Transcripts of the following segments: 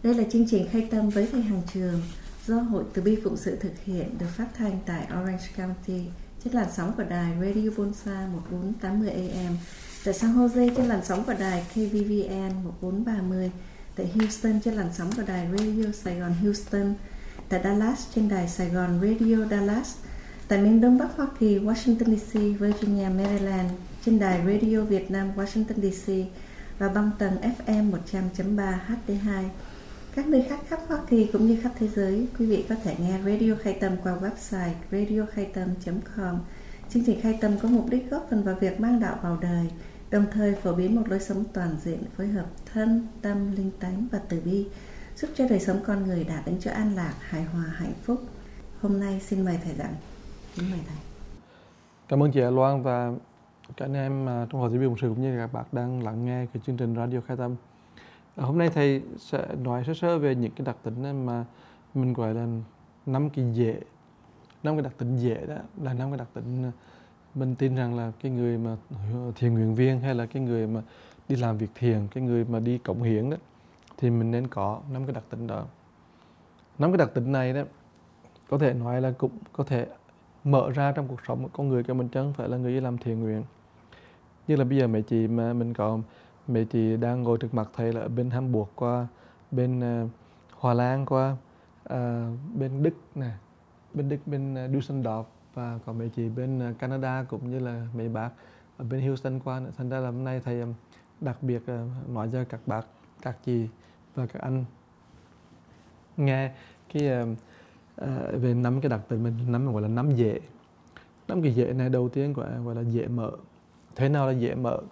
Đây là chương trình Khai Tâm với thầy Hằng Trường do Hội Từ Bi Phụng Sự thực hiện, được phát thanh tại Orange County trên làn sóng của đài Radio Bonsa 1480 AM, tại San Jose trên làn sóng của đài KVVN 1430, tại Houston trên làn sóng của đài Radio Sài Gòn Houston, tại Dallas trên đài Sài Gòn Radio Dallas, tại miền Đông Bắc Hoa Kỳ, Washington DC, Virginia, Maryland trên đài Radio Việt Nam Washington DC và băng tần FM 100.3 HD2. Các nơi khác khắp Hoa Kỳ cũng như khắp thế giới, quý vị có thể nghe Radio Khai Tâm qua website radiokhaitam.com. Chương trình Khai Tâm có mục đích góp phần vào việc mang đạo vào đời, đồng thời phổ biến một lối sống toàn diện, phối hợp thân, tâm, linh tánh và từ bi, giúp cho đời sống con người đạt đến chỗ an lạc, hài hòa, hạnh phúc. Hôm nay xin mời thầy giảng. Kính mời thầy. Cảm ơn chị Loan và các anh em trong Hội Từ Bi Phụng Sự cũng như các bạn đang lắng nghe cái chương trình Radio Khai Tâm. Hôm nay thầy sẽ nói sơ sơ về những cái đặc tính mà mình gọi là 5 cái đặc tính dễ, đó là 5 cái đặc tính mình tin rằng là cái người mà thiện nguyện viên hay là cái người mà đi làm việc thiện, cái người mà đi cống hiến đó thì mình nên có 5 cái đặc tính đó. 5 cái đặc tính này đó có thể nói là cũng có thể mở ra trong cuộc sống của con người, cho mình chứ không phải là người đi làm thiện nguyện. Như là bây giờ mấy chị mà mình có mấy chị đang ngồi trước mặt thầy là ở bên Hamburg qua, bên Hòa Lan qua, bên Đức nè, bên Düsseldorf, và còn mấy chị bên Canada cũng như là mấy bác ở bên Houston qua nữa. Thành ra là hôm nay thầy đặc biệt nói cho các bác, các chị và các anh nghe cái về 5 cái đặc tính mình, 5 gọi là 5 dễ. 5 cái dễ này đầu tiên gọi là dễ mở. Thế nào là dễ mở?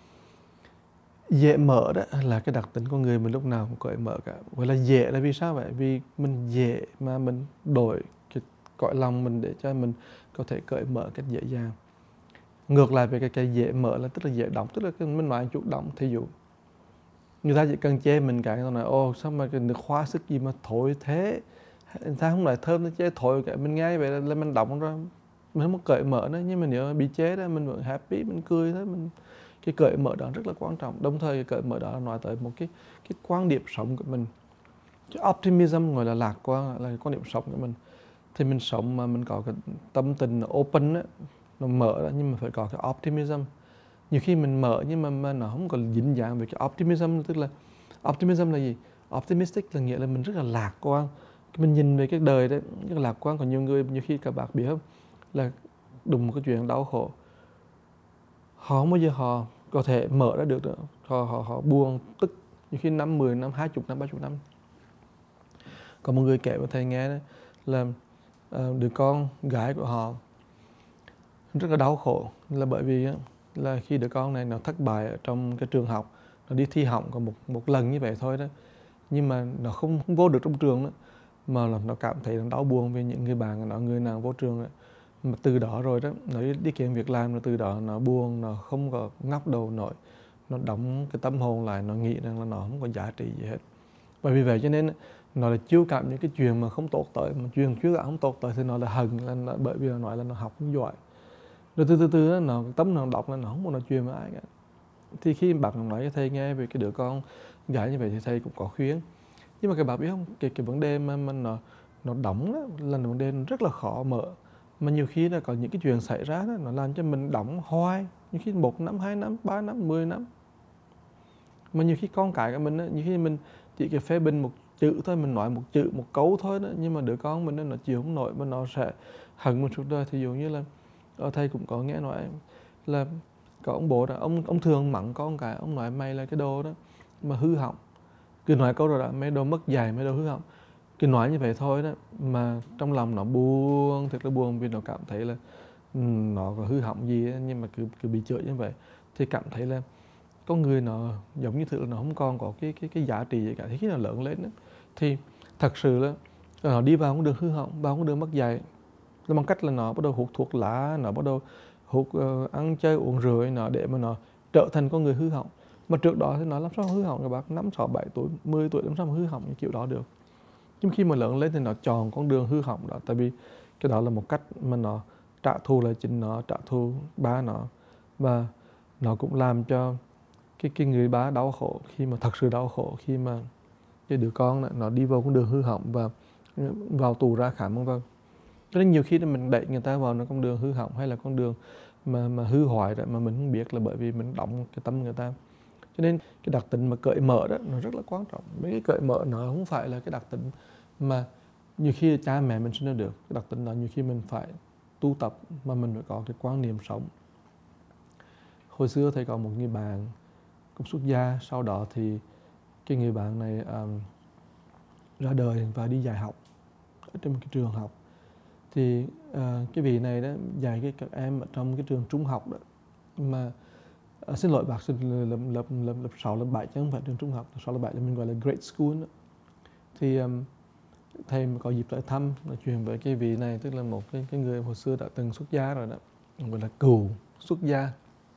Dễ mở đó là cái đặc tính con người mình lúc nào cũng cởi mở cả. Gọi là dễ là vì sao vậy? Vì mình dễ mà mình đổi cái cõi lòng mình để cho mình có thể cởi mở cách dễ dàng. Ngược lại về cái dễ mở là tức là dễ động, tức là mình nói chút động. Thí dụ người ta chỉ cần chê mình cái nói ô sao mà cái nước hoa sức gì mà thổi thế, người ta không nói thơm, nó chê thổi cái mình nghe vậy là mình động rồi, mình không có cởi mở nữa. Nhưng mà nếu bị chế đó mình vẫn happy, mình cười thôi. Cái cởi mở đó rất là quan trọng. Đồng thời cái cởi mở đó là nói tới một cái quan điểm sống của mình. Cái optimism gọi là lạc quan, là cái quan điểm sống của mình. Thì mình sống mà mình có cái tâm tình open đó, nó mở đó, nhưng mà phải có cái optimism. Nhiều khi mình mở nhưng mà nó không còn dính dáng về cái optimism. Tức là optimism là gì? Optimistic là nghĩa là mình rất là lạc quan. Mình nhìn về cái đời đấy rất là lạc quan. Còn nhiều người, nhiều khi các bạn biết không, là đụng một cái chuyện đau khổ, họ không bao giờ họ có thể mở ra được nữa. Họ buồn, tức, nhiều khi 5, 10 năm, 20 năm, 30 năm. Có một người kể với thầy nghe đó, là đứa con gái của họ rất là đau khổ, là bởi vì là khi đứa con này nó thất bại ở trong cái trường học, nó đi thi hỏng còn một lần như vậy thôi đó, nhưng mà nó không vô được trong trường đó, mà là nó cảm thấy nó đau buồn vì những người bạn nó, người nào vô trường đó. Mà từ đó rồi đó, nó đi kiếm việc làm, rồi từ đó nó buồn, nó không có ngóc đầu nổi, nó đóng cái tâm hồn lại, nó nghĩ rằng là nó không có giá trị gì hết. Bởi vì vậy cho nên nó là chiêu cảm những cái chuyện mà không tốt tới, mà chuyện chiêu cảm không tốt tới thì nó là hận, là bởi vì nó nói là nó học không giỏi. Rồi từ từ đó, nó tấm nó đọc là nó không muốn nói chuyện với ai cả. Thì khi bạn nói cho thầy nghe về cái đứa con gái như vậy thì thầy cũng có khuyên. Nhưng mà các bạn biết không, cái vấn đề mà nó đóng đó, là vấn đề rất là khó mở. Mà nhiều khi là có những cái chuyện xảy ra đó, nó làm cho mình đóng hoài. Nhiều khi 1 năm, 2 năm, 3 năm, 10 năm. Mà nhiều khi con cái của mình đó, nhiều khi mình chỉ cái phê bình một chữ thôi, mình nói một chữ, một câu thôi đó, nhưng mà đứa con mình đó, nó chịu không nổi mà nó sẽ hận một suốt đời. Thì dụ như là thầy cũng có nghe nói là có ông bố đó, ông thường mắng con cái, ông nói mày là cái đồ đó mà hư hỏng. Cứ nói câu rồi đó, mấy đồ mất dạy, mấy đồ hư hỏng. Cứ nói như vậy thôi đó, mà trong lòng nó buồn, thật là buồn, vì nó cảm thấy là nó có hư hỏng gì đó, nhưng mà cứ bị chửi như vậy thì cảm thấy là con người nó giống như là nó không còn có cái giá trị gì cả. Thì khi nó lớn lên đó, thì thật sự là nó đi vào con đường hư hỏng, vào con đường mất dạy, là bằng cách là nó bắt đầu hút thuốc lá, nó bắt đầu hút ăn chơi uống rượu, nó để mà nó trở thành con người hư hỏng. Mà trước đó thì nó làm sao hư hỏng các bác, 5, 6, 7 tuổi, 10 tuổi làm sao mà hư hỏng như kiểu đó được. Nhưng khi mà lớn lên thì nó chọn con đường hư hỏng đó, tại vì cái đó là một cách mà nó trả thù lại chính nó, trả thù ba nó, và nó cũng làm cho cái người ba đau khổ, khi mà thật sự đau khổ khi mà cái đứa con đó, nó đi vào con đường hư hỏng và vào tù ra khám vân vân. Cho nên nhiều khi mình đẩy người ta vào nó con đường hư hỏng hay là con đường mà hư hoại đó mà mình không biết, là bởi vì mình động cái tâm người ta. Cho nên cái đặc tính mà cởi mở đó nó rất là quan trọng. Mấy cái cởi mở nó không phải là cái đặc tính mà nhiều khi cha mẹ mình sinh ra được. Cái đặc tính đó nhiều khi mình phải tu tập mà mình phải có cái quan niệm sống. Hồi xưa thầy có một người bạn cũng xuất gia, sau đó thì cái người bạn này ra đời và đi dạy học ở trong cái trường học. Thì cái vị này đó dạy các em ở trong cái trường trung học đó, mà xin lỗi bác, lớp 6, lớp 7 chứ không phải trường trung học. Lớp 6, lớp 7 là mình gọi là grade school đó. Thì thầy có dịp tới thăm, nói chuyện với cái vị này, tức là một cái người hồi xưa đã từng xuất gia rồi đó, gọi là cựu xuất gia.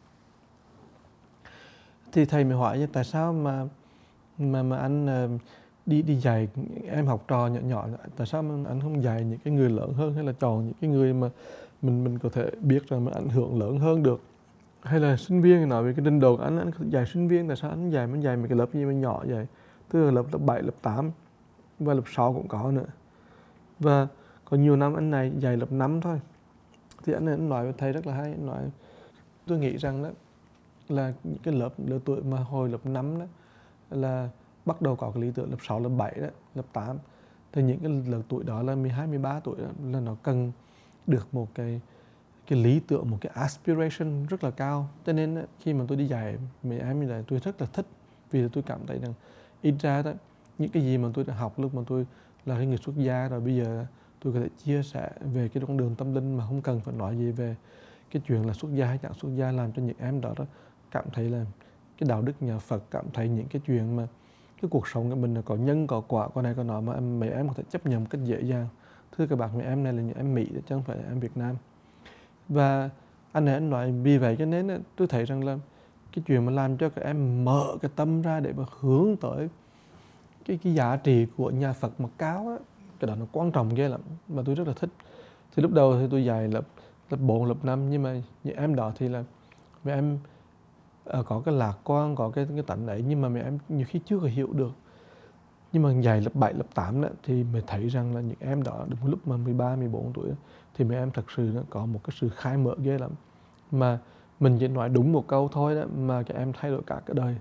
Thì thầy mới hỏi tại sao mà anh đi dạy em học trò nhỏ nhỏ, tại sao mà anh không dạy những cái người lớn hơn, hay là chọn những cái người mà mình có thể biết rằng mình ảnh hưởng lớn hơn được, hay là sinh viên nói về cái trình độ của anh dạy sinh viên, tại sao anh dạy mấy cái lớp gì mà nhỏ vậy, tức là lớp 7, lớp 8 và lớp 6 cũng có nữa, và có nhiều năm anh này dạy lớp 5 thôi. Thì anh nói với thầy rất là hay, anh nói tôi nghĩ rằng đó là những cái lứa tuổi mà hồi lớp 5 đó là bắt đầu có cái lý tưởng, lớp 6, lớp 7 đó, lớp 8 thì những cái lứa tuổi đó là 12, 13 tuổi đó, là nó cần được một cái lý tưởng, một cái aspiration rất là cao. Cho nên khi mà tôi đi dạy mấy em như vậy, tôi rất là thích, vì tôi cảm thấy rằng ít ra đó, những cái gì mà tôi đã học lúc mà tôi là cái người xuất gia rồi, bây giờ tôi có thể chia sẻ về cái con đường tâm linh mà không cần phải nói gì về cái chuyện là xuất gia hay chẳng xuất gia, làm cho những em đó cảm thấy là cái đạo đức nhà Phật, cảm thấy những cái chuyện mà cái cuộc sống của mình là có nhân có quả, có này có nọ mà mấy em có thể chấp nhận một cách dễ dàng. Thưa các bạn, mấy em này là những em Mỹ chứ không phải là em Việt Nam. Và anh nói vì vậy cho nên tôi thấy rằng là cái chuyện mà làm cho các em mở cái tâm ra để mà hướng tới cái giá trị của nhà Phật mà cao á, cái đó nó quan trọng ghê lắm, mà tôi rất là thích. Thì lúc đầu thì tôi dạy lớp 4, lớp 5, nhưng mà những em đó thì là mấy em có cái lạc quan, có cái tánh ấy, nhưng mà mấy em nhiều khi chưa có hiểu được. Nhưng mà dạy lớp 7, lớp 8 đó, thì mình thấy rằng là những em đó đến lúc mà 13, 14 tuổi đó, thì mấy em thật sự nó có một cái sự khai mở ghê lắm. Mà mình chỉ nói đúng một câu thôi đó mà các em thay đổi cả cái đời.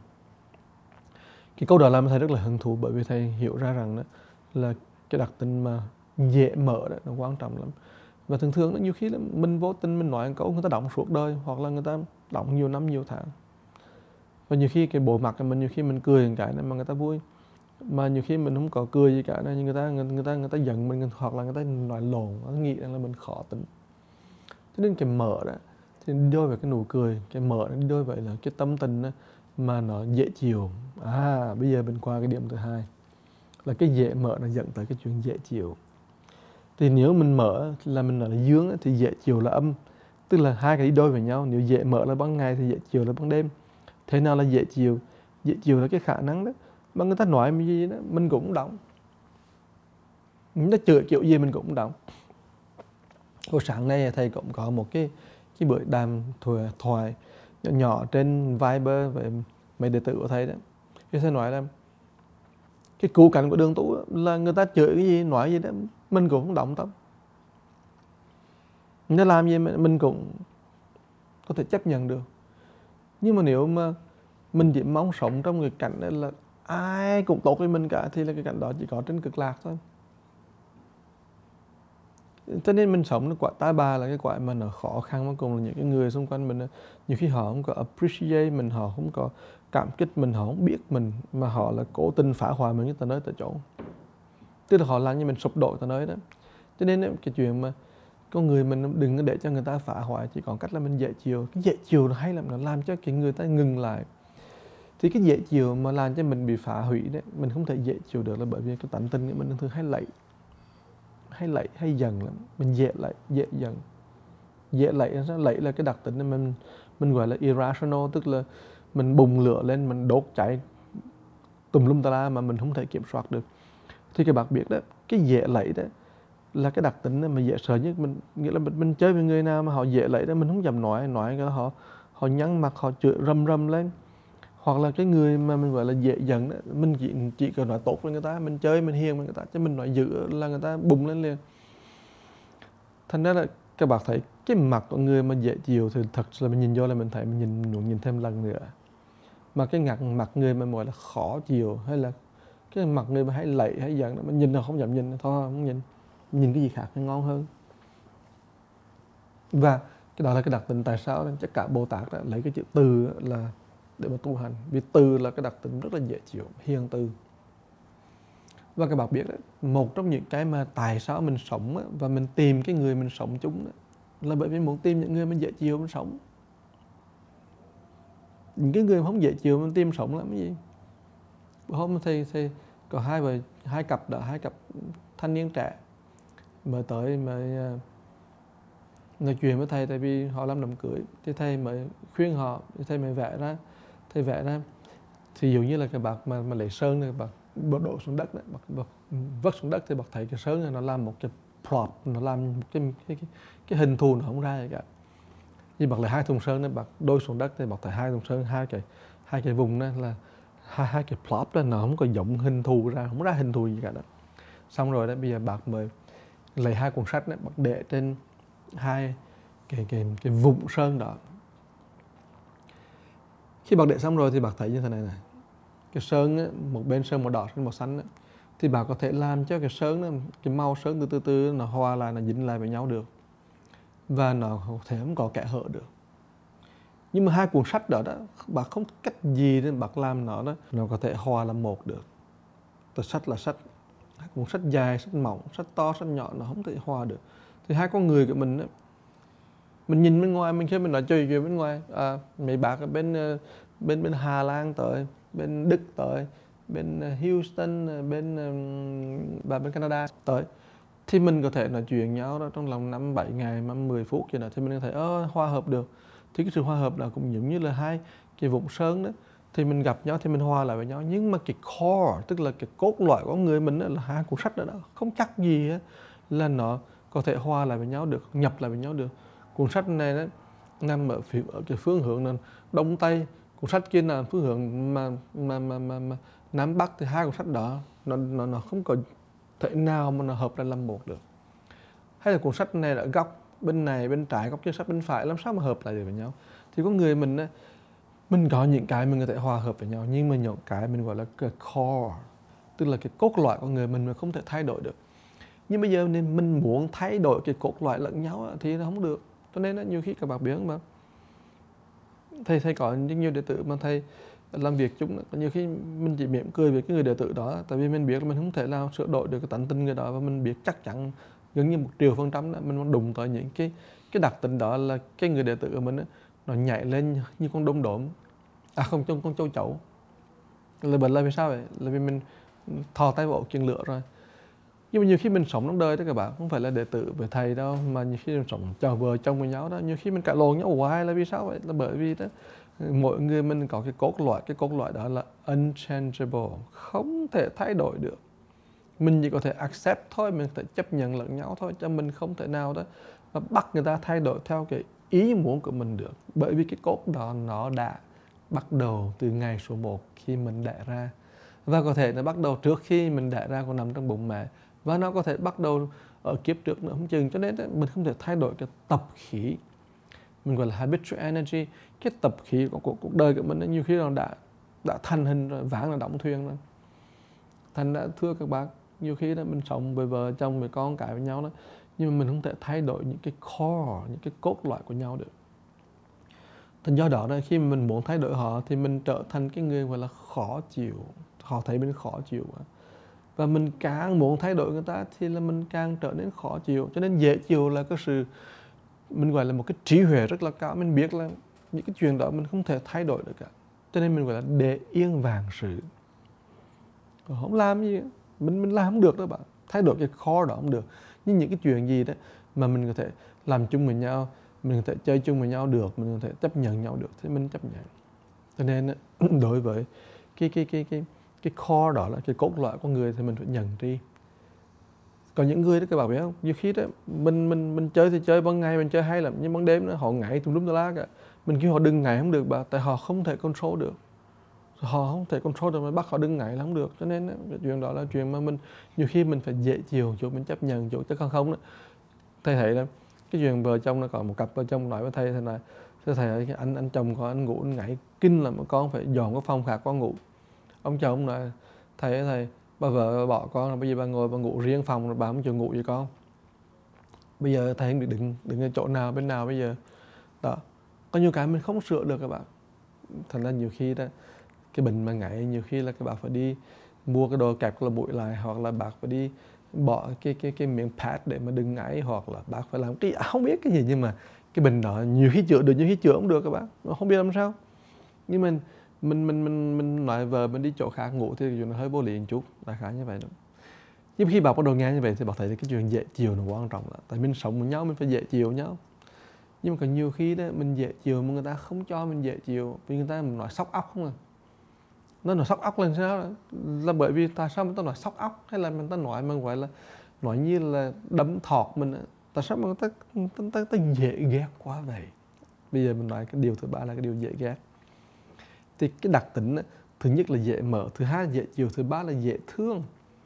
Cái câu đó làm thầy rất là hứng thú, bởi vì thầy hiểu ra rằng đó là cái đặc tính mà dễ mở đó nó quan trọng lắm. Và thường thường nhiều khi mình vô tình mình nói một câu người ta đọng suốt đời, hoặc là người ta đọng nhiều năm nhiều tháng. Và nhiều khi cái bộ mặt của mình, nhiều khi mình cười một cái này mà người ta vui, mà nhiều khi mình không có cười gì cả, nhưng người ta giận mình, hoặc là người ta nói lộn, nó nghĩ rằng là mình khó tính. Cho nên cái mở đó thì đôi về cái nụ cười, cái mở nó đôi vậy là cái tâm tình đó, mà nó dễ chịu. Bây giờ mình qua cái điểm thứ hai là cái dễ mở nó dẫn tới cái chuyện dễ chịu. Thì nếu mình mở là mình nói là dương thì dễ chịu là âm, tức là hai cái đi đôi với nhau. Nếu dễ mở là ban ngày thì dễ chịu là ban đêm. Thế nào là dễ chịu? Dễ chịu là cái khả năng đó mà người ta nói cái gì đó mình cũng động, người ta chửi kiểu gì mình cũng động. Hồi sáng nay thầy cũng có một cái buổi đàm thoại nhỏ trên Viber với mấy đệ tử của thầy đó. Thì thầy nói là cái cú cảnh của Đường Tú là người ta chửi cái gì, nói gì đó mình cũng không động tâm. Người ta làm gì mình cũng có thể chấp nhận được. Nhưng mà nếu mà mình chỉ mong sống trong cái cảnh đó là ai cũng tốt với mình cả, thì là cái cảnh đó chỉ có trên cực lạc thôi. Cho nên mình sống nó quả tai bà là cái quả mà nó khó khăn, cuối cùng là những cái người xung quanh mình nhiều khi họ không có appreciate mình, họ không có cảm kích mình, họ không biết mình, mà họ là cố tình phá hoại mình tới nơi tới chỗ. Tức là họ làm như mình sụp đổ tới nơi đó. Cho nên cái chuyện mà con người mình đừng có để cho người ta phá hoại, chỉ còn cách là mình dễ chiều. Cái dễ chiều hay là nó làm cho cái người ta ngừng lại. Thì cái dễ chiều mà làm cho mình bị phá hủy đấy, mình không thể dễ chiều được là bởi vì cái tánh tình của mình thường hay giận lắm. Mình dễ giận. Dễ lẫy là cái đặc tính mình gọi là irrational, tức là mình bùng lửa lên, mình đốt cháy tùm lum tà la mà mình không thể kiểm soát được. Thì các bạn biết đó, cái dễ lẫy đó là cái đặc tính mà dễ sợ nhất. Nghĩa là mình chơi với người nào mà họ dễ lẫy đó, mình không dám nói cái họ nhăn mặt, họ chửi rầm lên, Hoặc là cái người mà mình gọi là dễ giận đó, mình chỉ cần nói tốt với người ta, mình chơi mình hiền với người ta, chứ mình nói dữ là người ta bùng lên liền. Thành ra là các bạn thấy cái mặt của người mà dễ chịu thì thật là mình nhìn vô là mình thấy mình muốn nhìn thêm lần nữa. Mà cái mặt người mà gọi là khó chịu hay là cái mặt người mà hay lạy hay giận đó, mình nhìn là không dám nhìn, thôi không nhìn cái gì khác nó ngon hơn. Và cái đó là cái đặc tính tại sao chắc cả Bồ Tát đã lấy cái chữ từ là để mà tu hành, vì từ là cái đặc tính rất là dễ chịu, hiền từ. Và các bạn biết đó, một trong những cái mà tại sao mình sống và mình tìm cái người mình sống chung đó, là bởi vì muốn tìm những người mình dễ chịu mình sống. Những cái người không dễ chịu mình tìm sống làm cái gì? Hôm thì có hai cặp thanh niên trẻ mới tới nói chuyện với thầy, tại vì họ làm đám cưới thì thầy mới khuyên họ, thầy mới vẽ ra thì dụ như là cái bạc mà lấy sơn này, bạc đổ xuống đất đấy, bạc vất xuống đất thì bạc thấy cái sơn này nó làm một cái plot, nó làm một cái hình thù nó không ra gì cả. Như bạc lấy 2 thùng sơn này, bạc đôi xuống đất thì bạc thấy 2 thùng sơn, hai cái vùng này là hai cái plot đó nó không có giống hình thù ra, không ra hình thù gì cả đó. Xong rồi đó bây giờ bạc mới lấy 2 cuốn sách đấy, bạc để trên hai cái vụn sơn đó. Khi bạc để xong rồi thì bạc thấy như thế này này, cái sơn á, một bên sơn màu đỏ, màu xanh á, thì bạc có thể làm cho cái sơn đó, cái màu sơn từ từ nó hòa lại, nó dính lại với nhau được, và nó có thể không có kẽ hở được. Nhưng mà 2 cuốn sách đó bạc không cách gì để bạc làm nó có thể hòa làm một được. Từ sách là sách, cuốn sách dài, sách mỏng, sách to, sách nhỏ nó không thể hòa được. Thì hai con người của mình á, mình nhìn bên ngoài, khi mình nói chuyện bên ngoài, mấy bác ở bên Hà Lan tới, bên Đức tới, bên Houston, bên Canada tới, thì mình có thể nói chuyện nhau đó trong lòng 5-7 ngày, 10 phút vậy đó, thì mình có thể hòa hợp được. Thì cái sự hòa hợp đó cũng giống như là hai cái vụn sơn đó, thì mình gặp nhau thì mình hòa lại với nhau. Nhưng mà cái core, tức là cái cốt lõi của người mình đó, là 2 cuốn sách đó, không chắc gì á là nó có thể hòa lại với nhau được, nhập lại với nhau được. Cuốn sách này đó nằm ở cái phương hướng là đông tây, cuốn sách kia là phương hướng mà nam bắc, thì 2 cuốn sách đó nó không có thể nào mà nó hợp ra làm một được. Hay là cuốn sách này là góc bên này bên trái, góc chân sách bên phải, làm sao mà hợp lại được với nhau? Thì có người mình có những cái mình có thể hòa hợp với nhau, nhưng mà những cái mình gọi là cái core, tức là cái cốt lõi của người mình không thể thay đổi được. Nhưng bây giờ nên mình muốn thay đổi cái cốt lõi lẫn nhau thì nó không được. Cho nên nhiều khi các bạn biết mà thầy có nhiều đệ tử mà thầy làm việc chung, nhiều khi mình chỉ mỉm cười với cái người đệ tử đó, tại vì mình biết là mình không thể nào sửa đổi được cái tánh tình người đó, và mình biết chắc chắn gần như 1.000.000% mình đụng tới những cái đặc tính đó là cái người đệ tử của mình nó nhảy lên như con đom đóm, không, con châu chấu. Là vì sao vậy? Là vì mình thò tay vào kiềng lửa rồi. Nhưng mà nhiều khi mình sống trong đời đó các bạn, không phải là đệ tử với thầy đâu, mà nhiều khi mình sống chào vợ chồng với nhau đó, nhiều khi mình cãi lộn nhau hoài. Là vì sao vậy? Là bởi vì đó mỗi người mình có cái cốt lõi đó là unchangeable, không thể thay đổi được. Mình chỉ có thể accept thôi, mình có thể chấp nhận lẫn nhau thôi, cho mình không thể nào đó mà bắt người ta thay đổi theo cái ý muốn của mình được. Bởi vì cái cốt đó nó đã bắt đầu từ ngày số 1 khi mình đẻ ra, và có thể nó bắt đầu trước khi mình đẻ ra còn nằm trong bụng mẹ, và nó có thể bắt đầu ở kiếp trước nữa không chừng. Cho nên mình không thể thay đổi cái tập khí, mình gọi là habitual energy, cái tập khí của cuộc đời của mình nhiều khi nó đã thành hình rồi, ván là đóng thuyền rồi. Thành ra thưa các bác, nhiều khi đó mình sống với vợ chồng với con cái với nhau đó, nhưng mà mình không thể thay đổi những cái core, những cái cốt lõi của nhau được. Thành do đó khi mà mình muốn thay đổi họ thì mình trở thành cái người gọi là khó chịu, họ thấy mình khó chịu, và mình càng muốn thay đổi người ta thì là mình càng trở nên khó chịu. Cho nên dễ chịu là cái sự mình gọi là một cái trí huệ rất là cao, mình biết là những cái chuyện đó mình không thể thay đổi được cả, cho nên mình gọi là để yên vàng sự, không làm gì mình làm không được đâu bạn, thay đổi cái core đó không được. Nhưng những cái chuyện gì đó mà mình có thể làm chung với nhau, mình có thể chơi chung với nhau được, mình có thể chấp nhận nhau được thì mình chấp nhận. Cho nên đối với cái core đó là cái cốt lõi của người thì mình phải nhận tri. Còn những người đó các bạn biết không, nhiều khi đó mình chơi thì chơi ban ngày mình chơi hay lắm, nhưng ban đêm đó họ ngại tùm lum tà la cả. Mình kêu họ đừng ngại không được bà, tại họ không thể control được. họ không thể control được, mà bắt họ đừng ngại là không được. Cho nên cái chuyện đó là chuyện mà mình nhiều khi mình phải dễ chiều chỗ, mình chấp nhận chỗ, chứ không đó. Thầy thấy là cái chuyện vợ chồng, nó có một cặp vợ chồng nói với thầy là thầy anh chồng của anh ngủ anh ngại kinh là mà con phải dọn cái phòng khác con ngủ. Ông chồng nói thầy bà vợ bỏ con rồi, bây giờ bà ngồi bà ngủ riêng phòng rồi bà không chịu ngủ với con. Bây giờ thầy không biết đứng ở chỗ nào bên nào bây giờ. Đó, có nhiều cái mình không sửa được các bạn. Thành ra nhiều khi đó, cái bệnh mà ngại nhiều khi là các bạn phải đi mua cái đồ kẹp cái mũi lại, hoặc là bạn phải đi bỏ cái miếng pad để mà đừng ngại, hoặc là bạn phải làm cái không biết cái gì, nhưng mà cái bệnh đó nhiều khi chữa được, nhiều khi chữa không được các bạn, không biết làm sao. Nhưng mình nói vợ mình đi chỗ khác ngủ thì nó hơi vô lý một chút, đại khái như vậy đó. Nhưng khi bạn có đồ nghe như vậy thì bạn thấy cái chuyện dễ chiều nó quan trọng lắm. Tại mình sống với nhau mình phải dễ chiều nhau. Nhưng mà có nhiều khi đó mình dễ chiều mà người ta không cho mình dễ chiều, vì người ta nói sóc óc không à. Nó nói sóc óc là sao đó? Là bởi vì tại sao người ta nói sóc óc, hay là người ta nói mà gọi là nói như là đấm thọt mình á. Tại sao mà người ta dễ ghét quá vậy? Bây giờ mình nói cái điều thứ ba là cái điều dễ ghét. Thì cái đặc tính á, thứ nhất là dễ mở, thứ hai là dễ chiều, thứ ba là dễ thương.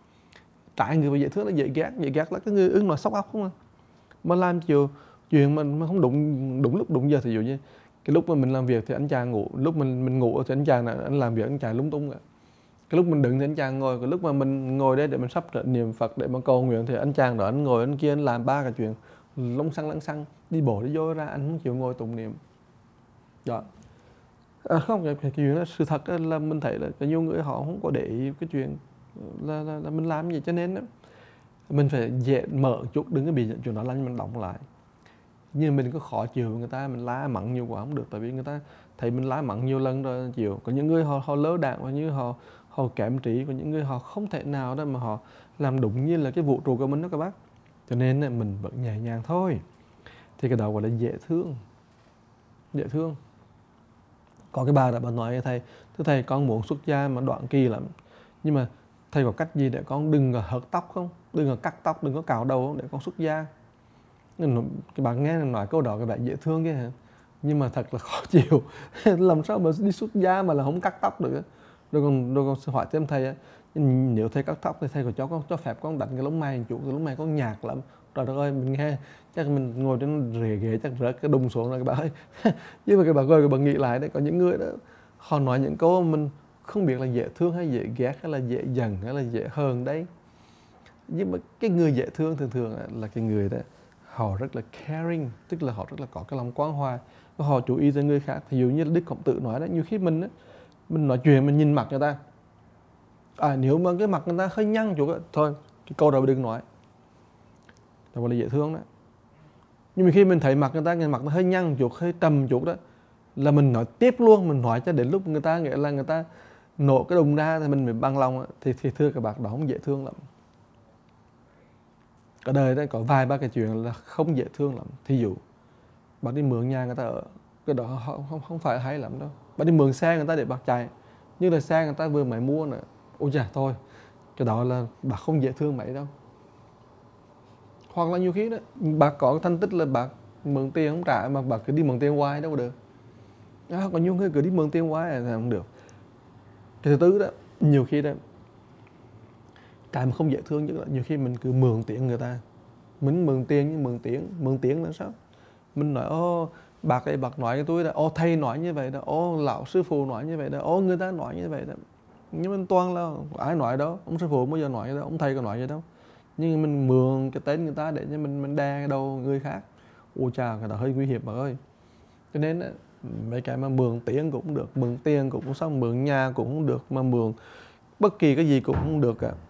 Trái người và dễ thương là dễ ghét là cái người ưng nói sóc óc không à. Mà làm chuyện mà không đúng lúc đúng giờ, thì dụ như cái lúc mà mình làm việc thì anh chàng ngủ, lúc mình ngủ thì anh chàng là anh làm việc, anh chàng lung tung cả. Cái lúc mình đứng thì anh chàng ngồi, cái lúc mà mình ngồi đây để mình sắp niệm Phật để mà cầu nguyện thì anh chàng đó anh ngồi anh kia anh làm ba cái chuyện lông xăng đi bộ đi vô ra, anh không chịu ngồi tụng niệm. Đó. Không, cái chuyện đó sự thật là mình thấy là có nhiều người họ không có để ý cái chuyện là mình làm gì, cho nên đó, mình phải dễ mở chút, đừng có bị những chuyện đó làm mình đóng lại. Nhưng mình có khó chịu người ta, mình la mắng nhiều quá không được, tại vì người ta thấy mình la mắng nhiều lần rồi chịu. Có những người họ lỡ đạn, và như họ kém trí, có những người họ không thể nào đó mà họ làm đúng như là cái vũ trụ của mình đó các bác. Cho nên là mình vẫn nhẹ nhàng thôi. Thì cái đó gọi là dễ thương. Dễ thương. Có cái bà đã nói với thầy, thưa thầy con muốn xuất gia mà đoạn kỳ lắm, nhưng mà thầy có cách gì để con đừng có hớt tóc không, đừng có cắt tóc, đừng có cạo đầu không, để con xuất gia? Cái bạn nghe nói câu đó cái bạn dễ thương kia hả, nhưng mà thật là khó chịu. Làm sao mà đi xuất gia mà là không cắt tóc được. Rồi còn hỏi thêm thầy, nếu thầy cắt tóc thì thầy có cho phép con đánh cái lông mày một chút, cái lông mày con nhạt lắm. Trời đất ơi, mình nghe chắc mình ngồi trên rễ ghế chắc rớt cái đùng xuống rồi các bạn ơi. Nhưng mà các bạn ơi, các bạn nghĩ lại đấy, có những người đó họ nói những câu mình không biết là dễ thương hay dễ ghét, hay là dễ giận hay là dễ hờn đấy. Nhưng mà cái người dễ thương thường là cái người đó họ rất là caring, tức là họ rất là có cái lòng quan hoài và họ chú ý tới người khác. Ví dụ như là Đức Khổng Tử nói đó, nhiều khi mình nói chuyện mình nhìn mặt người ta, nếu mà cái mặt người ta hơi nhăn chút thôi, cái câu đó đừng nói, đó gọi là dễ thương đó. Nhưng mà khi mình thấy mặt người ta hơi nhăn chút, hơi trầm chút đó, là mình nói tiếp luôn, mình nói cho đến lúc người ta nghĩa là người ta nổ cái đùng ra thì mình mới bằng lòng. Thì thưa các bạn, đó không dễ thương lắm. Ở đời đây có vài ba cái chuyện là không dễ thương lắm. Thí dụ bạn đi mượn nhà người ta ở, cái đó không phải hay lắm đâu. Bạn đi mượn xe người ta để bạn chạy, nhưng là xe người ta vừa mới mua nữa, ôi chà thôi, cái đó là bạn không dễ thương mấy đâu. Hoặc là nhiều khi đó bạn có thành tích là bạn mượn tiền không trả, mà bạn cứ đi mượn tiền hoài đâu có được. Còn nhiều người cứ đi mượn tiền hoài là không được. Cái thứ tư đó, nhiều khi đó cái mà không dễ thương nhất là nhiều khi mình cứ mượn tiền người ta. Mình mượn tiền nhưng mượn tiền là sao? Mình nói bác ấy bác nói với tôi là thầy nói như vậy đó, lão sư phụ nói như vậy đó, người ta nói như vậy đó. Nhưng mình toàn là ai nói đó, ông sư phụ bao giờ nói đó, ông thầy có nói vậy đâu. Nhưng mình mượn cái tên người ta để cho mình đe cái đầu người khác. Ôi chà, cái đó hơi nguy hiểm bà ơi. Cho nên mấy cái mà mượn tiền cũng được, mượn tiền cũng xong, mượn nhà cũng không được, mà mượn bất kỳ cái gì cũng không được cả.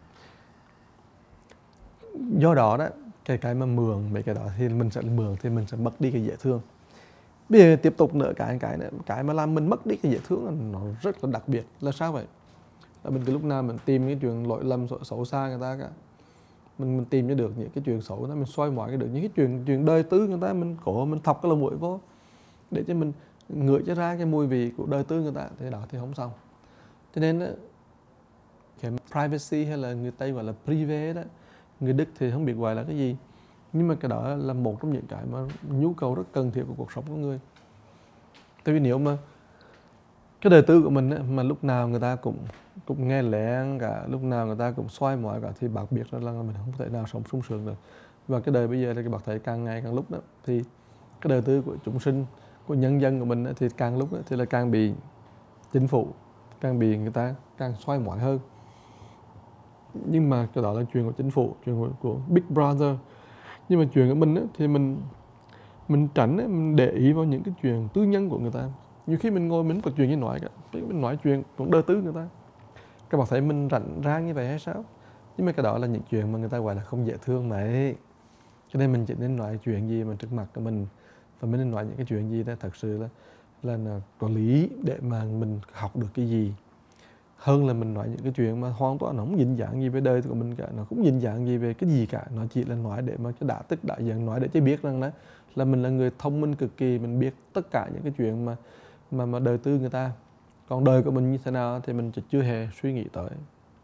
Do đó đó, cái mà mượn mấy cái đó thì mình sẽ mất đi cái dễ thương. Bây giờ tiếp tục nữa cái mà làm mình mất đi cái dễ thương nó rất là đặc biệt là sao vậy? Là mình cứ lúc nào mình tìm cái chuyện lỗi lầm xấu xa người ta cả. Mình tìm cho được những cái chuyện xấu đó, mình xoay mọi cái được những cái chuyện đời tư người ta, mình thọc cái lỗ mũi vô để cho mình ngửi cho ra cái mùi vị của đời tư người ta, thì đó thì không xong. Cho nên đó, cái privacy hay là người Tây gọi là privé đó, người Đức thì không biết gọi là cái gì, nhưng mà cái đó là một trong những cái mà nhu cầu rất cần thiết của cuộc sống của người. Tại vì nếu mà cái đời tư của mình á, mà lúc nào người ta cũng nghe lén cả, lúc nào người ta cũng xoay mọi cả, thì bác biết rằng là mình không thể nào sống sung sướng được. Và cái đời bây giờ thì bác thấy càng ngày càng lúc đó thì cái đời tư của chúng sinh, của nhân dân của mình á, thì càng lúc đó, thì là càng bị chính phủ, càng bị người ta càng xoay mọi hơn. Nhưng mà cái đó là chuyện của chính phủ, chuyện của Big Brother. Nhưng mà chuyện của mình á, thì mình tránh á, mình để ý vào những cái chuyện tư nhân của người ta. Nhiều khi mình ngồi mình có chuyện gì nói cả, mình nói chuyện cũng đời tư người ta. Các bạn thấy mình rảnh rang như vậy hay sao? Nhưng mà cái đó là những chuyện mà người ta gọi là không dễ thương mà ấy. Cho nên mình chỉ nên nói chuyện gì mà trước mặt của mình, và mình nên nói những cái chuyện gì đó thật sự là có lý để mà mình học được cái gì, hơn là mình nói những cái chuyện mà hoàn toàn nó không dính dáng gì với đời của mình cả, nó không dính dáng gì về cái gì cả. Nó chỉ là nói để mà cái đã tức đã giận, nói để cho biết rằng đó là mình là người thông minh cực kỳ, mình biết tất cả những cái chuyện mà đời tư người ta. Còn đời của mình như thế nào thì mình chưa hề suy nghĩ tới.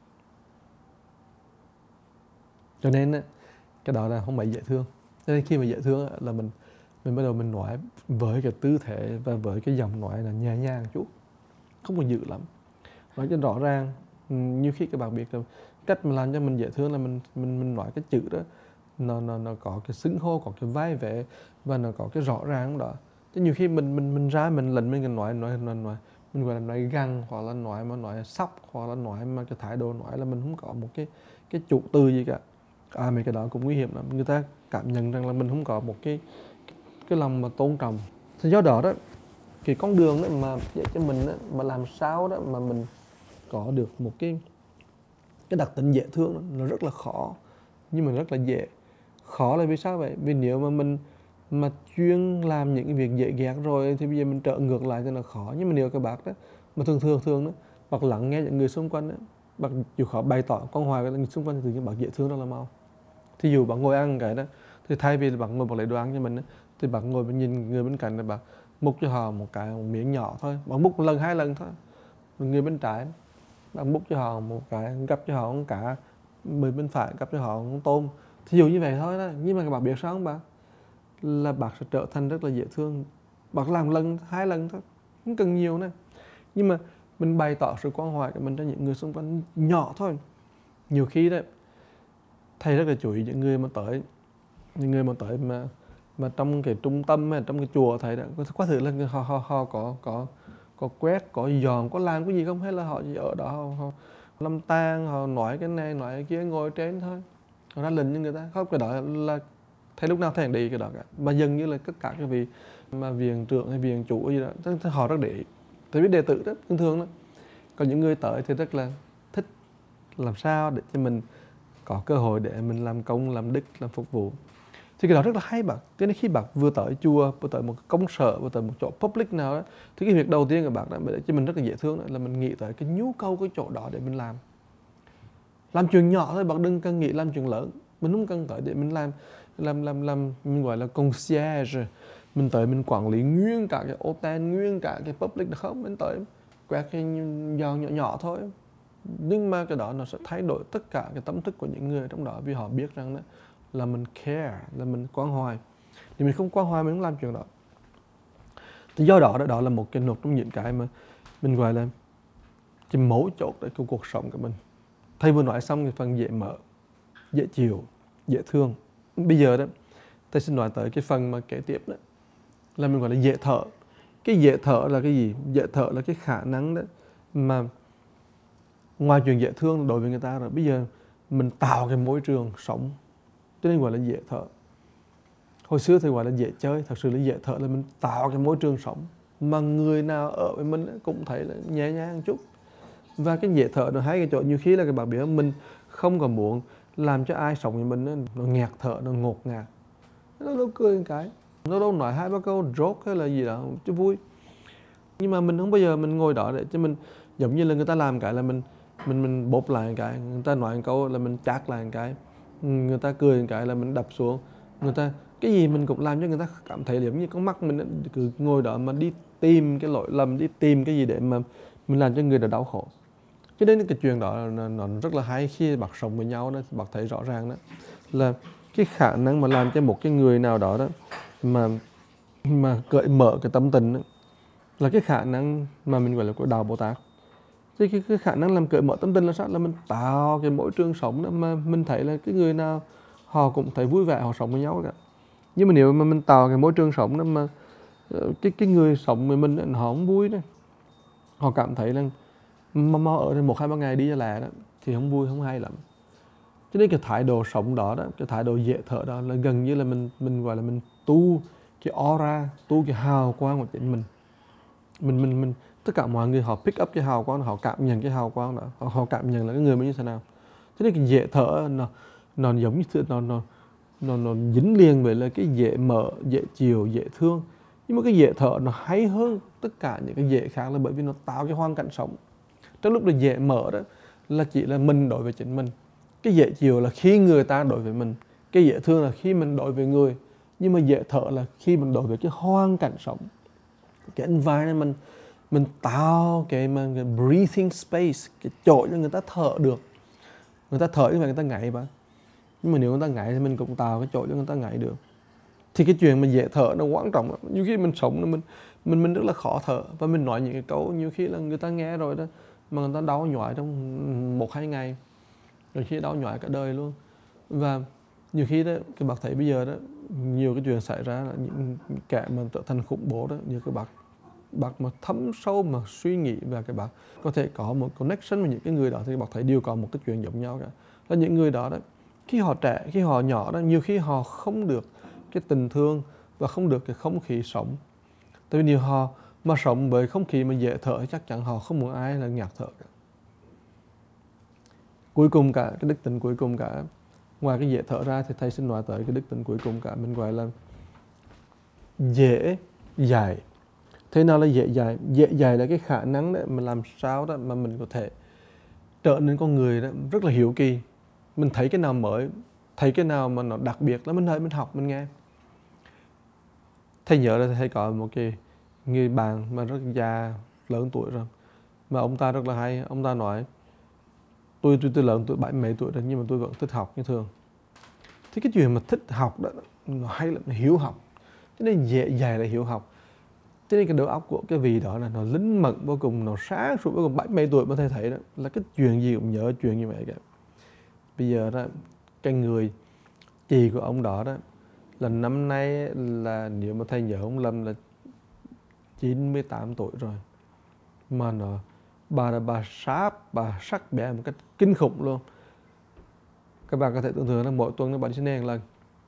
Cho nên cái đó là không phải dễ thương. Cho nên khi mà dễ thương là mình bắt đầu mình nói với cái tư thế và với cái giọng nói là nhẹ nhàng chút, không còn dữ lắm, nói cho rõ ràng. Như khi các bạn biết là cách mà làm cho mình dễ thương là mình nói cái chữ đó nó có cái xứng hô, có cái vai vế và nó có cái rõ ràng đó. Chứ nhiều khi mình ra mình lần mình nói mình gọi là nói găng, hoặc là nói sóc, hoặc là nói mà cái thái độ nói là mình không có một cái chủ từ gì cả. Mấy cái đó cũng nguy hiểm lắm. Người ta cảm nhận rằng là mình không có một cái lòng mà tôn trọng. Thì do đó cái con đường đó mà để cho mình đó, mà làm sao đó mà mình có được một cái đặc tính dễ thương đó, nó rất là khó, nhưng mà rất là dễ. Khó là vì sao vậy? Vì nếu mà mình mà chuyên làm những cái việc dễ ghét rồi thì bây giờ mình trở ngược lại cho nó khó. Nhưng mà nếu các bác đó mà thường đó, bác lắng nghe những người xung quanh đó, bác chịu khó bày tỏ con hoài với người xung quanh thì tự nhiên bác dễ thương rất là mau. Thí dụ bạn ngồi ăn cái đó, thì thay vì bạn ngồi bạn lấy đồ ăn cho mình đó, thì bạn ngồi bạn nhìn người bên cạnh, là bạn múc cho họ một miếng nhỏ thôi, bạn múc một lần 2 lần thôi. Người bên trái bạn múc cho họ một cái, gắp cho họ con cá, người bên phải gắp cho họ con tôm. Thí dụ như vậy thôi đó. Nhưng mà các bạn biết sao không bạn? Là bạn sẽ trở thành rất là dễ thương. Bạn làm lần 2 lần thôi, không cần nhiều nữa. Nhưng mà mình bày tỏ sự quan hoài của mình cho những người xung quanh nhỏ thôi. Nhiều khi đấy, thầy rất là chú ý những người mà tới mà trong cái trung tâm hay trong cái chùa thầy đó, có thử là họ có quét, có dọn, có làm cái gì không, hay là họ chỉ ở đó họ lâm tang, họ nói cái này nói cái kia, ngồi trên thôi, họ ra lệnh cho người ta không. Cái đó là thầy lúc nào thầy để ý cái đó cả, mà dường như là tất cả cái vị mà viện trưởng hay viện chủ gì đó họ rất để ý. Tại vì đệ tử đó thường đó, còn những người tới thì rất là thích làm sao để cho mình có cơ hội để mình làm công, làm đức, làm phục vụ. Thì cái đó rất là hay bạn. Cho nên khi bạn vừa tới chùa, vừa tới một công sở, vừa tới một chỗ public nào đó, thì cái việc đầu tiên của bạn để cho mình rất là dễ thương là mình nghĩ tới cái nhu cầu cái chỗ đó để mình làm. Làm chuyện nhỏ thôi, bạn đừng cần nghĩ làm chuyện lớn. Mình không cần tới để mình làm mình gọi là concierge. Mình tới mình quản lý nguyên cả cái hotel, nguyên cả cái public được không? Mình tới quét cái dọn nhỏ thôi. Nhưng mà cái đó nó sẽ thay đổi tất cả cái tâm thức của những người trong đó, vì họ biết rằng đó là mình care, là mình quan hoài. Thì mình không quan hoài mình không làm chuyện đó. Thì do đó đó là một trong những cái mà mình gọi là cái mấu chốt để của cuộc sống của mình. Thầy vừa nói xong cái phần dễ mở, dễ chịu, dễ thương. Bây giờ đó thầy xin nói tới cái phần mà kế tiếp đó là mình gọi là dễ thở. Cái dễ thở là cái gì? Dễ thở là cái khả năng đó mà ngoài chuyện dễ thương đối với người ta rồi, bây giờ mình tạo cái môi trường sống, cho nên gọi là dễ thở. Hồi xưa thì gọi là dễ chơi, thật sự là dễ thở là mình tạo cái môi trường sống mà người nào ở với mình cũng thấy là nhẹ nhàng một chút. Và cái dễ thở nó hay cái chỗ nhiều khi là các bạn biết mình không còn muốn làm cho ai sống với mình nó nghẹt thở, nó ngột ngạt, nó đâu cười một cái, nó đâu nói 2-3 câu joke hay là gì đó cho vui. Nhưng mà mình không bao giờ mình ngồi đó để cho mình giống như là người ta làm cái là mình bóp lại cái, người ta nói một câu là mình chát lại một cái, người ta cười một cái là mình đập xuống, người ta cái gì mình cũng làm cho người ta cảm thấy giống như con mắt mình cứ ngồi đó mà đi tìm cái lỗi lầm, đi tìm cái gì để mà mình làm cho người đó đau khổ. Cho nên cái chuyện đó nó rất là hay. Khi bạn sống với nhau đó bạn thấy rõ ràng đó là cái khả năng mà làm cho một cái người nào đó mà cởi mở cái tâm tình đó, là cái khả năng mà mình gọi là của Đạo Bồ Tát. Thì cái khả năng làm cởi mở tâm tình là sao? Là mình tạo cái môi trường sống đó mà mình thấy là cái người nào họ cũng thấy vui vẻ, họ sống với nhau cả. Nhưng mà nếu mà mình tạo cái môi trường sống đó mà cái người sống với mình họ không vui đó, họ cảm thấy là mà ở đây 1-2-3 ngày đi là đó thì không vui, không hay lắm. Cho nên cái thái độ sống đó, cái thái độ dễ thở đó là gần như là mình gọi là mình tu cái aura, tu cái hào quang của chính mình. Mình tất cả mọi người họ pick up cái hào quang, họ cảm nhận cái hào quang đó, họ cảm nhận là cái người mình như thế nào. Cho nên cái dễ thở nó giống như nó dính liền với là cái dễ mở, dễ chiều, dễ thương. Nhưng mà cái dễ thở nó hay hơn tất cả những cái dễ khác là bởi vì nó tạo cái hoàn cảnh sống. Trong lúc là dễ mở đó là chỉ là mình đối với chính mình. Cái dễ chiều là khi người ta đối với mình. Cái dễ thương là khi mình đối với người. Nhưng mà dễ thở là khi mình đối với cái hoàn cảnh sống. Cái environment, mình tạo cái breathing space, cái chỗ cho người ta thở được. Người ta thở như vậy người ta ngại mà. Nhưng mà nếu người ta ngại thì mình cũng tạo cái chỗ cho người ta ngại được. Thì cái chuyện mà dễ thở nó quan trọng lắm. Nhiều khi mình sống mình rất là khó thở. Và mình nói những cái câu nhiều khi là người ta nghe rồi đó mà người ta đau nhói trong 1-2 ngày, rồi khi đau nhói cả đời luôn. Và nhiều khi đó cái bác thấy bây giờ đó nhiều cái chuyện xảy ra là những kẻ mà trở thành khủng bố đó, như cái bác mà thấm sâu mà suy nghĩ và cái bác có thể có một connection với những cái người đó thì bác thấy đều có một cái chuyện giống nhau cả. Là những người đó khi họ trẻ, khi họ nhỏ đó, nhiều khi họ không được cái tình thương và không được cái không khí sống. Tại vì nếu họ mà sống với không khí mà dễ thở chắc chắn họ không muốn ai là ngạt thở cả. Cuối cùng cả, cái đức tính cuối cùng cả, ngoài cái dễ thở ra thì thầy xin nói tới cái đức tính cuối cùng cả, mình gọi là dễ dạy. Thế nào là dễ dạy? Dễ dạy là cái khả năng đấy mà làm sao đó mà mình có thể trở nên con người đó rất là hiếu kỳ. Mình thấy cái nào mới, thấy cái nào mà nó đặc biệt là mình học, mình nghe. Thầy nhớ là thầy có một cái người bạn mà rất già, lớn tuổi rồi. Mà ông ta rất là hay, ông ta nói tôi lớn tuổi 70 mấy tuổi rồi nhưng mà tôi vẫn thích học như thường. Thì cái chuyện mà thích học đó nó hay là hiếu học. Cho nên dễ dàng là hiếu học. Cho nên cái đầu óc của cái vị đó là nó linh mẫn vô cùng, nó sáng suốt vô cùng. 70 mấy tuổi mà thầy thấy đó là cái chuyện gì cũng nhớ chuyện như vậy cả. Bây giờ đó cái người chị của ông đó là năm nay là nếu mà thầy nhớ không lầm là 98 tuổi rồi. Mà bà sắc bén một cách kinh khủng luôn. Các bạn có thể tưởng tượng là mỗi tuần bà đi Sydney một lần.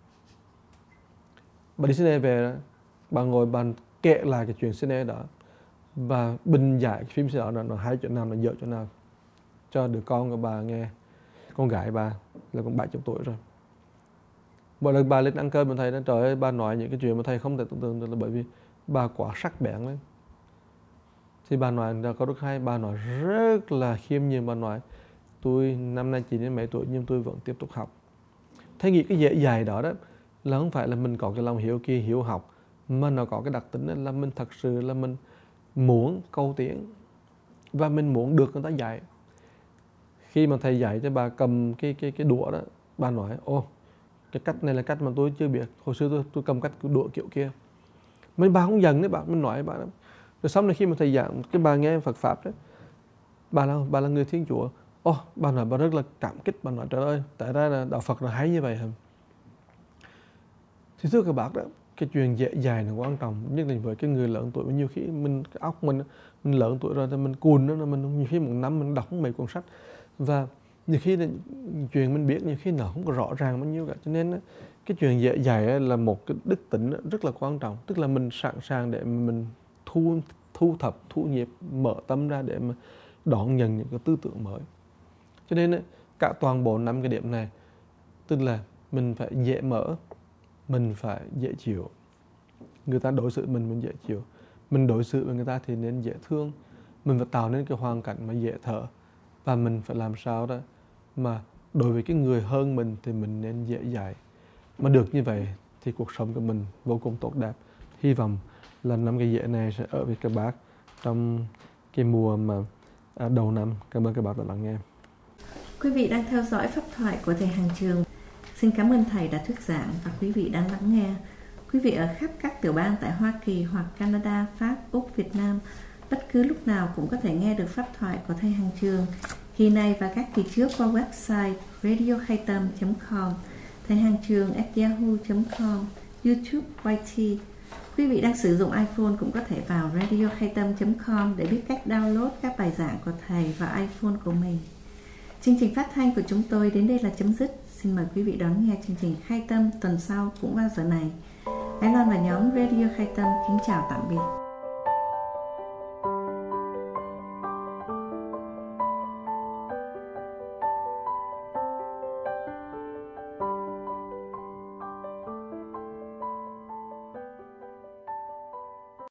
Bà đi Sydney về, bà ngồi bàn kể lại cái chuyện Sydney đó và bình giải cái phim đó nó hay chỗ nào, nó dở chỗ nào cho đứa con của bà nghe. Con gái bà là cũng 70 tuổi rồi. Mỗi lần bà lên ăn cơm mình thấy đó, trời ơi, bà nói những cái chuyện mà thầy không thể tưởng tượng được là bởi vì bà quá sắc bén lên. Thì bà nói là có rất hay, bà nói rất là khiêm nhường, bà nói tôi năm nay 90 mấy tuổi nhưng tôi vẫn tiếp tục học. Thầy nghĩ cái dễ dạy đó là không phải là mình có cái lòng hiếu kỳ, hiếu học, mà nó có cái đặc tính là mình thật sự là mình muốn cầu tiến và mình muốn được người ta dạy. Khi mà thầy dạy cho bà cầm cái đũa đó, bà nói cái cách này là cách mà tôi chưa biết. Hồi xưa tôi cầm cách đũa kiểu kia. Mấy bà không giận đấy, mình nói bà đó. Rồi xong này khi mà thầy giảng cái bà nghe Phật pháp đấy, bà là người Thiên Chúa. Bà nói bà rất là cảm kích, bà nói trời ơi, tại ra là đạo Phật là hay như vậy hả? Thì thưa các bác đó, cái chuyện dễ dàng là quan trọng, nhất là với cái người lớn tuổi. Nhiều khi cái óc mình lớn tuổi rồi thì mình cùn đó, mình nhiều khi một năm mình đọc mấy cuốn sách và nhiều khi là chuyện mình biết nhiều khi nó không có rõ ràng bao nhiêu cả. Cho nên cái chuyện dễ dàng là một cái đức tính rất là quan trọng, tức là mình sẵn sàng để mình thu thập, thu nhịp, mở tâm ra để mà đón nhận những cái tư tưởng mới. Cho nên cả toàn bộ 5 cái điểm này, tức là mình phải dễ mở, mình phải dễ chịu. Người ta đối xử mình dễ chịu. Mình đối xử với người ta thì nên dễ thương. Mình phải tạo nên cái hoàn cảnh mà dễ thở. Và mình phải làm sao đó mà đối với cái người hơn mình thì mình nên dễ dãi. Mà được như vậy thì cuộc sống của mình vô cùng tốt đẹp. Hy vọng là 5 cái dễ này sẽ ở với các bác trong cái mùa mà đầu năm. Cảm ơn các bác đã lắng nghe. Quý vị đang theo dõi pháp thoại của thầy Hàng Trường. Xin cảm ơn thầy đã thuyết giảng và quý vị đang lắng nghe. Quý vị ở khắp các tiểu bang tại Hoa Kỳ hoặc Canada, Pháp, Úc, Việt Nam, bất cứ lúc nào cũng có thể nghe được pháp thoại của thầy Hàng Trường. Kỳ này và các kỳ trước qua website radiokhaitam.com, thầy Hàng Trường @yahoo.com, YouTube YT. Quý vị đang sử dụng iPhone cũng có thể vào radiokhaitam.com để biết cách download các bài giảng của thầy vào iPhone của mình. Chương trình phát thanh của chúng tôi đến đây là chấm dứt. Xin mời quý vị đón nghe chương trình Khai Tâm tuần sau cũng vào giờ này. Ái Loan và nhóm Radio Khai Tâm kính chào tạm biệt.